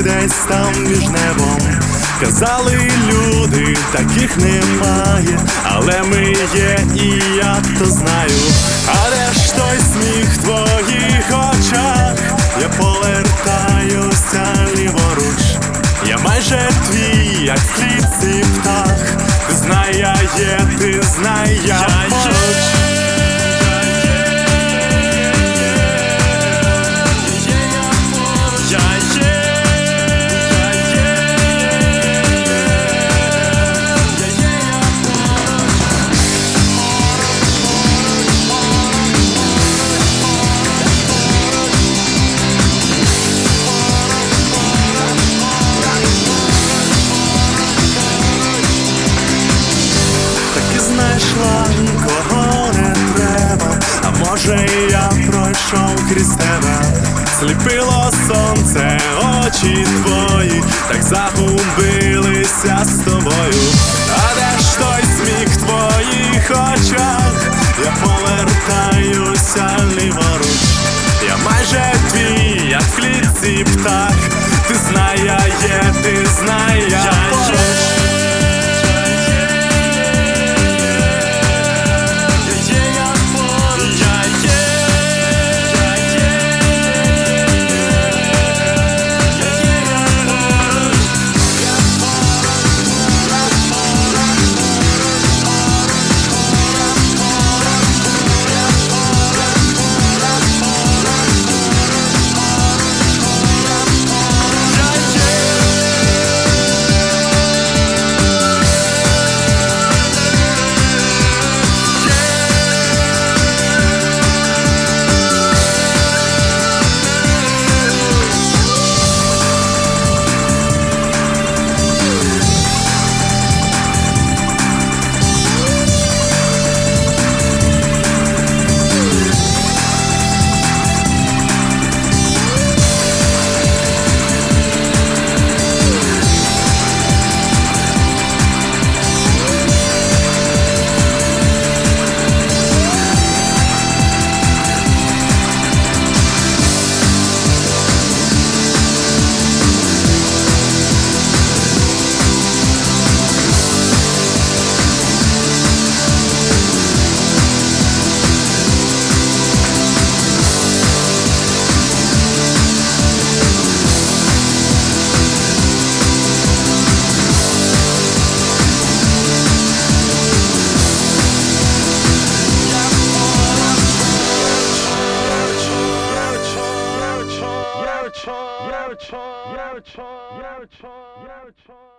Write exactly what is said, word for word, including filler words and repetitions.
ми десь там між небом. Казали люди, таких немає, але ми є, і я то знаю. А де ж той сміх в твоїх очах? Я повертаюся ліворуч. Я майже твій, як в клітці птах. Ти знай, я є, ти знай, я поруч. Знайшла, кого не треба, а може я пройшов крізь тебе. Сліпило сонце, очі твої, так загубилися з тобою. А де ж той сміх в твоїх очах? Я повертаюся ліворуч. Я майже твій, як в клітці птах. Ти знай, я є, ти знай, я поруч. Yeah,